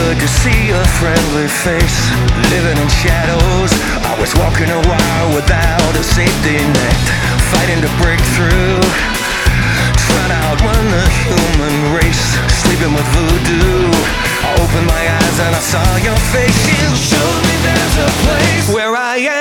good to see a friendly face. Living in shadows, I was walking a while without a safety net, fighting to break through, trying to outrun the human race, sleeping with voodoo. I opened my eyes and I saw your face. You showed me there's a place where I am.